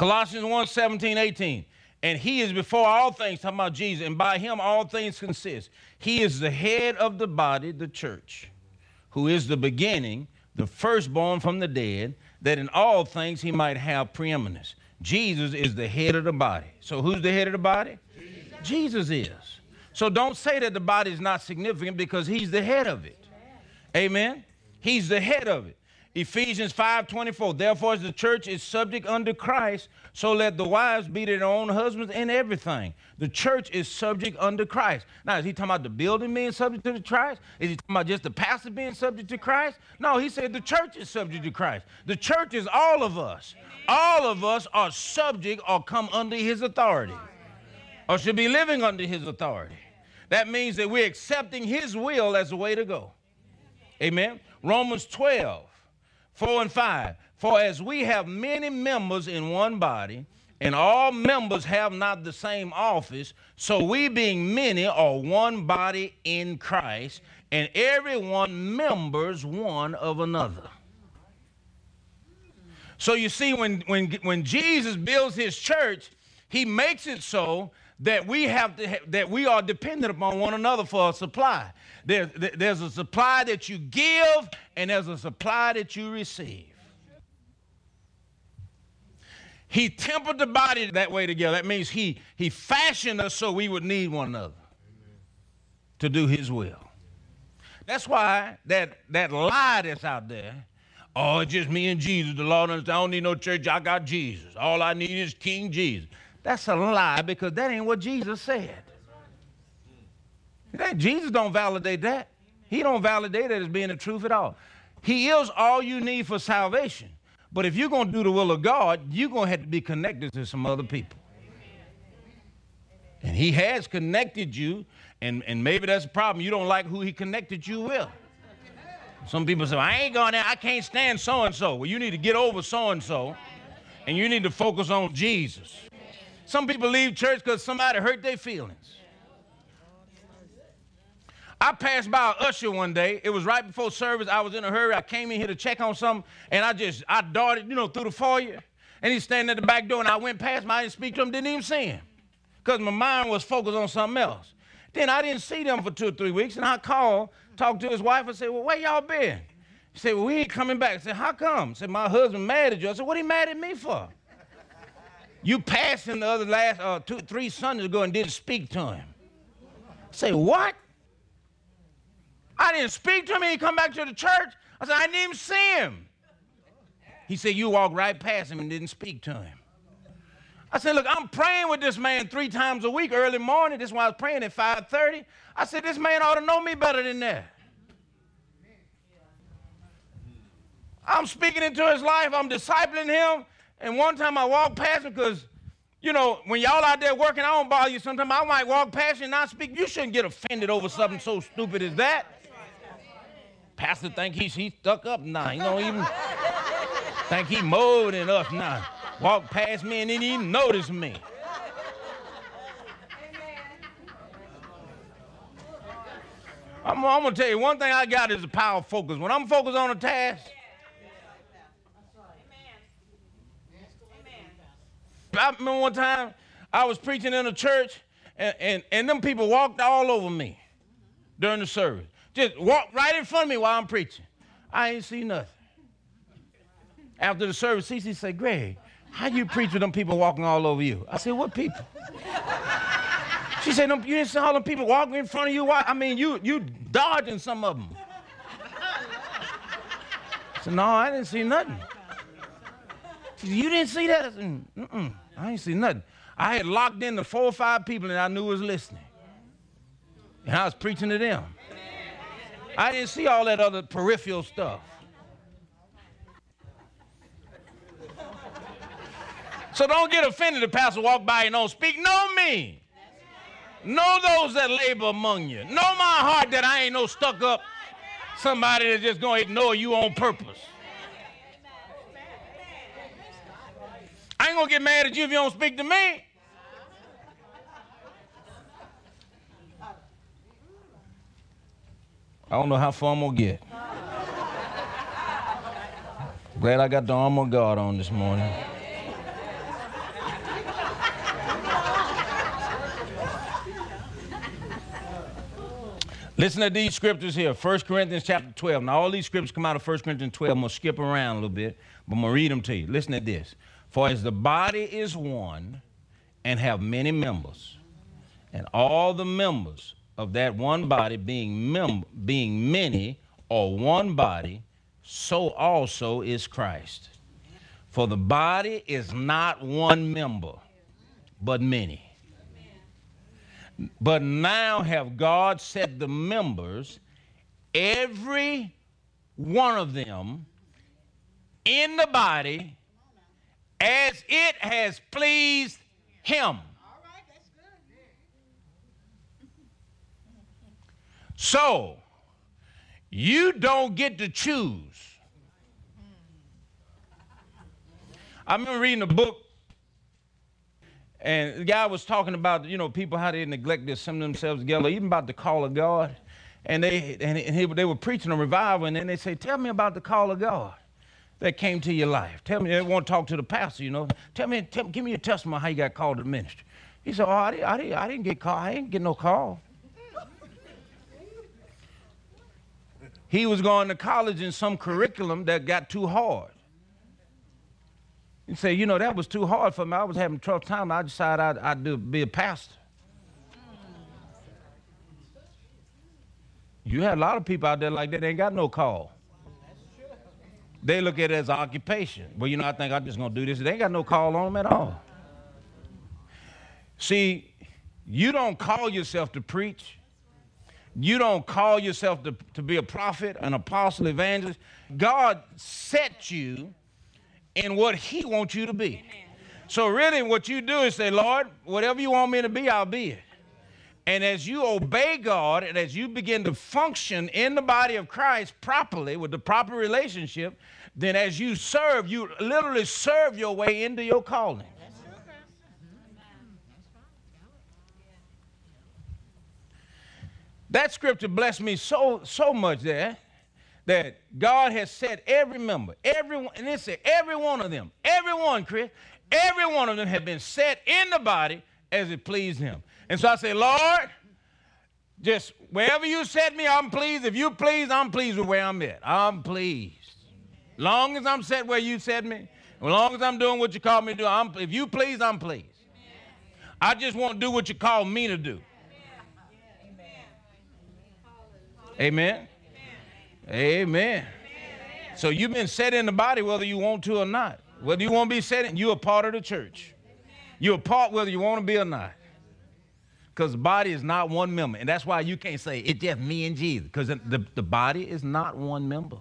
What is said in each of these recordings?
Colossians 1, 17, 18. And he is before all things, talking about Jesus, and by him all things consist. He is the head of the body, the church, who is the beginning, the firstborn from the dead, that in all things he might have preeminence. Jesus is the head of the body. So who's the head of the body? Jesus is. So don't say that the body is not significant, because he's the head of it. Amen? He's the head of it. Ephesians 5:24, therefore as the church is subject unto Christ, so let the wives be to their own husbands in everything. The church is subject unto Christ. Now, is he talking about the building being subject to Christ? Is he talking about just the pastor being subject to Christ? No, he said the church is subject to Christ. The church is all of us. All of us are subject or come under his authority, or should be living under his authority. That means that we're accepting his will as the way to go. Amen. Romans 12, 4 and 5. For as we have many members in one body, and all members have not the same office, so we being many are one body in Christ, and everyone members one of another. So you see, when Jesus builds his church, he makes it so that we are dependent upon one another for a supply. There's a supply that you give, and there's a supply that you receive. He tempered the body that way together. That means he fashioned us so we would need one another to do his will. That's why that lie that's out there, oh, it's just me and Jesus, the Lord understands. I don't need no church, I got Jesus. All I need is King Jesus. That's a lie, because that ain't what Jesus said. Jesus don't validate that. He don't validate that as being the truth at all. He is all you need for salvation. But if you're going to do the will of God, you're going to have to be connected to some other people. And he has connected you, and maybe that's a problem. You don't like who he connected you with. Some people say, I ain't going there. I can't stand so-and-so. Well, you need to get over so-and-so, and you need to focus on Jesus. Some people leave church because somebody hurt their feelings. I passed by an usher one day. It was right before service. I was in a hurry. I came in here to check on something, and I darted, through the foyer, and he's standing at the back door, and I went past him. I didn't speak to him, didn't even see him, because my mind was focused on something else. Then I didn't see them for 2 or 3 weeks, and I called, talked to his wife, and said, well, where y'all been? He said, well, we ain't coming back. I said, how come? He said, my husband mad at you. I said, what he mad at me for? You passed him the last 2 or 3 Sundays ago and didn't speak to him. I said, what? I didn't speak to him. He come back to the church. I said, I didn't even see him. He said, you walked right past him and didn't speak to him. I said, look, I'm praying with this man 3 times a week, early morning. This is why I was praying at 5:30. I said, this man ought to know me better than that. I'm speaking into his life. I'm discipling him. And one time I walked past him because, when y'all out there working, I don't bother you. Sometimes I might walk past you and not speak. You shouldn't get offended over something so stupid as that. Pastor think he's stuck up now. He don't even think he more than us now. Walk past me and didn't even notice me. I'm going to tell you, one thing I got is a power of focus. When I'm focused on a task, I remember one time I was preaching in a church, and them people walked all over me during the service. Just walked right in front of me while I'm preaching. I ain't see nothing. After the service, Cece said, Greg, how you preach with them people walking all over you? I said, what people? She said, you didn't see all them people walking in front of you? I mean, you dodging some of them. I said, no, I didn't see nothing. She said, you didn't see that? I said, I ain't see nothing. I had locked in the 4 or 5 people that I knew was listening. And I was preaching to them. I didn't see all that other peripheral stuff. So don't get offended if the pastor walk by and don't speak. Know me. Know those that labor among you. Know my heart that I ain't no stuck up somebody that's just going to ignore you on purpose. I ain't going to get mad at you if you don't speak to me. I don't know how far I'm going to get. Glad I got the armor of God on this morning. Listen to these scriptures here. 1 Corinthians chapter 12. Now, all these scriptures come out of 1 Corinthians 12. I'm going to skip around a little bit, but I'm going to read them to you. Listen to this. For as the body is one and have many members, and all the members of that one body being many, or one body, so also is Christ. For the body is not one member, but many. But now have God set the members, every one of them, in the body as it has pleased him. All right, that's good. So, you don't get to choose. I remember reading a book, and the guy was talking about, people, how they neglect to assemble themselves together, even about the call of God. And they were preaching a revival, and then they say, tell me about the call of God that came to your life. Tell me, they want to talk to the pastor, Give me a testimony how you got called to the ministry. He said, I didn't get called. I didn't get no call. He was going to college in some curriculum that got too hard. He said, that was too hard for me. I was having a tough time. I decided I'd be a pastor. You have a lot of people out there like that. They ain't got no call. They look at it as an occupation. Well, I think I'm just going to do this. They ain't got no call on them at all. See, you don't call yourself to preach. You don't call yourself to be a prophet, an apostle, evangelist. God set you in what he wants you to be. Amen. So really what you do is say, Lord, whatever you want me to be, I'll be it. And as you obey God and as you begin to function in the body of Christ properly with the proper relationship, then as you serve, you literally serve your way into your calling. That scripture blessed me so much there that God has set every member, and it said every one of them, Chris, every one of them have been set in the body as it pleased him. And so I say, Lord, just wherever you set me, I'm pleased. If you please, I'm pleased with where I'm at. I'm pleased. Long as I'm set where you set me, as long as I'm doing what you call me to do, if you please, I'm pleased. I just want to do what you call me to do. Amen. Amen. So you've been set in the body whether you want to or not. Whether you want to be set in, you're a part of the church. You're a part whether you want to be or not. Because the body is not one member. And that's why you can't say, it's just me and Jesus. Because the body is not one member.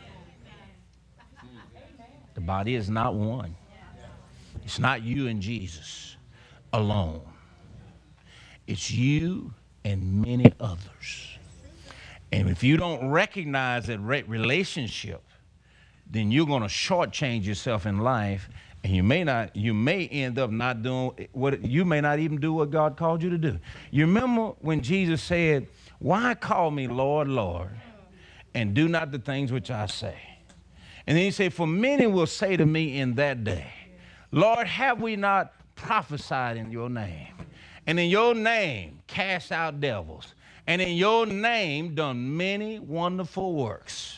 The body is not one. It's not you and Jesus alone. It's you and many others. And if you don't recognize that relationship, then you're going to shortchange yourself in life, and you may end up not doing you may not even do what God called you to do. You remember when Jesus said, why call me Lord, Lord, and do not the things which I say? And then he said, for many will say to me in that day, Lord, have we not prophesied in your name? And in your name cast out devils? And in your name done many wonderful works.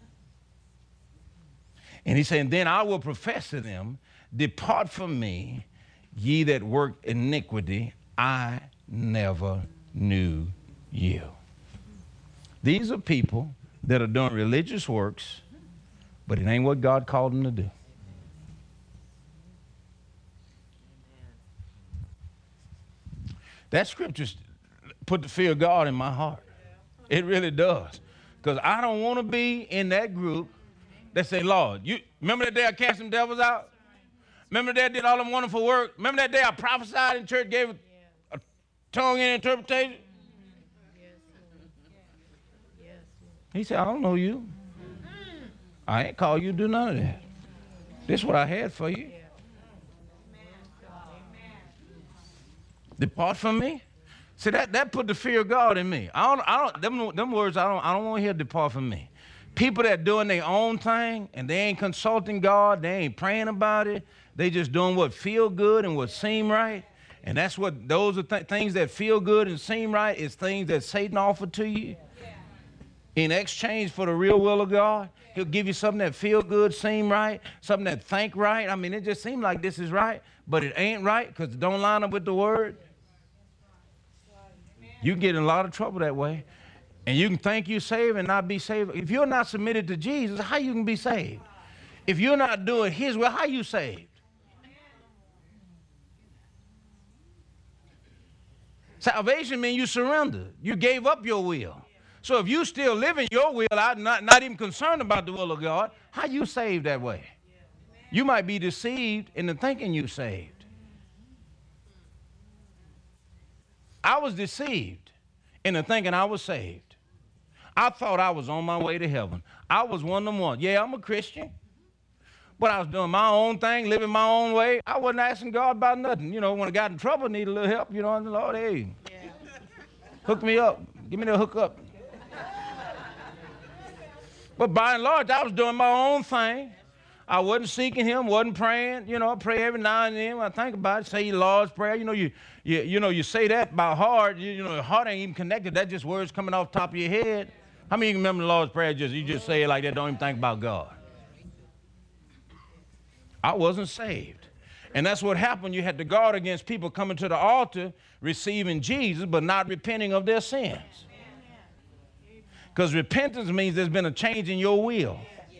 And he said, then I will profess to them, depart from me, ye that work iniquity, I never knew you. These are people that are doing religious works, but it ain't what God called them to do. That scripture put the fear of God in my heart. It really does. Because I don't want to be in that group that say, Lord, you remember that day I cast them devils out? Remember that day I did all them wonderful work? Remember that day I prophesied in church, gave a tongue in interpretation? He said, I don't know you. I ain't called you to do none of that. This is what I had for you. Depart from me. See, that put the fear of God in me. Them words, I don't want to hear depart from me. People that doing their own thing and they ain't consulting God, they ain't praying about it. They just doing what feel good and what seem right. And that's what those are things that feel good and seem right is things that Satan offered to you. in exchange for the real will of God. He'll give you something that feel good, seem right, something that think right. I mean, it just seems like this is right, but it ain't right because it don't line up with the word. You can get in a lot of trouble that way. And you can think you're saved and not be saved. If you're not submitted to Jesus, how you can be saved? If you're not doing his will, how you saved? Salvation means you surrender. You gave up your will. So if you still living your will out, not even concerned about the will of God, how you saved that way? You might be deceived into thinking you saved. I was deceived into thinking I was saved. I thought I was on my way to heaven. I was one of them ones. Yeah, I'm a Christian. But I was doing my own thing, living my own way. I wasn't asking God about nothing. You know, when I got in trouble, need a little help, you know, and the Lord, hey, hook me up. Give me the hook up. But by and large, I was doing my own thing. I wasn't seeking him, wasn't praying. You know, I pray every now and then when I think about it, say your Lord's Prayer. You know, you say that by heart. You know, the heart ain't even connected. That's just words coming off the top of your head. How many of you remember the Lord's Prayer? You just say it like that, don't even think about God. I wasn't saved. And that's what happened. You had to guard against people coming to the altar, receiving Jesus, but not repenting of their sins. Because repentance means there's been a change in your will.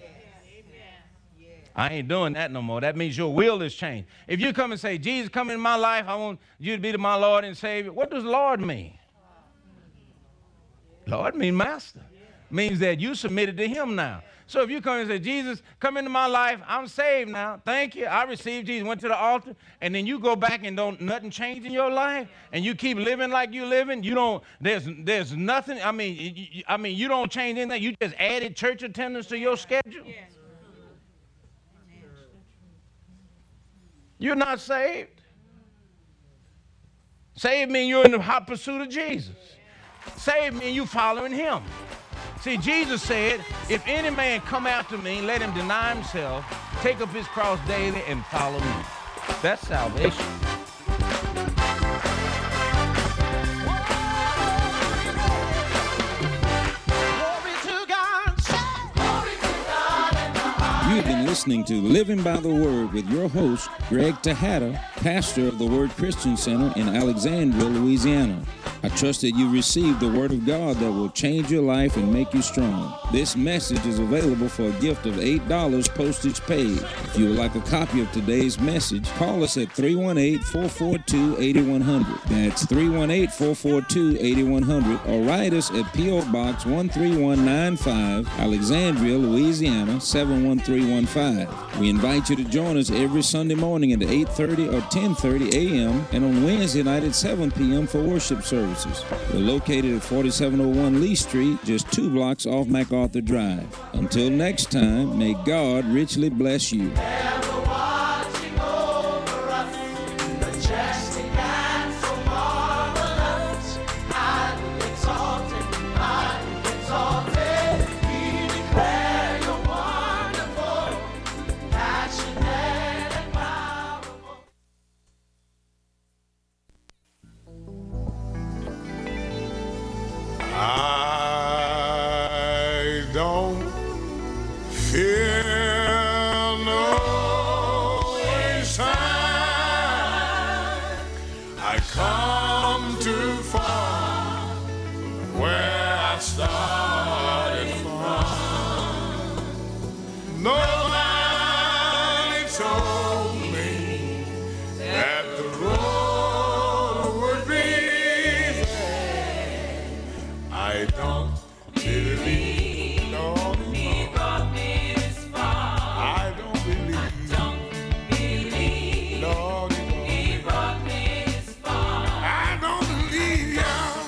I ain't doing that no more. That means your will is changed. If you come and say, Jesus, come in my life, I want you to be my Lord and Savior. What does Lord mean? Lord means master. Means that you submitted to him now. So if you come and say, Jesus, come into my life, I'm saved now. Thank you. I received Jesus, went to the altar, and then you go back and nothing change in your life, and you keep living like you're living. You don't, there's nothing, I mean, you don't change anything. You just added church attendance to your schedule. You're not saved. Saved means you're in the hot pursuit of Jesus. Saved means you following him. See, Jesus said, if any man come after me, let him deny himself, take up his cross daily, and follow me. That's salvation. You've been listening to Living by the Word with your host, Greg Tejada, pastor of the Word Christian Center in Alexandria, Louisiana. I trust that you received the Word of God that will change your life and make you strong. This message is available for a gift of $8 postage paid. If you would like a copy of today's message, call us at 318-442-8100. That's 318-442-8100, or write us at P.O. Box 13195, Alexandria, Louisiana 71315. We invite you to join us every Sunday morning at 8:30 or 10:30 a.m. and on Wednesday night at 7 p.m. for worship services. We're located at 4701 Lee Street, just 2 blocks off MacArthur Drive. Until next time, may God richly bless you. I don't fear no sign. I come too far where I started from. Nobody told me that the road would be easy. I don't believe, no, he brought me this far. I don't believe, no, he brought me this far. I don't believe, y'all.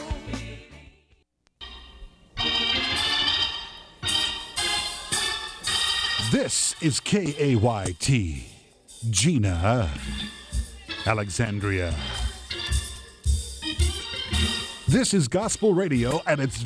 This is KAYT, Gina, Alexandria. This is gospel radio at its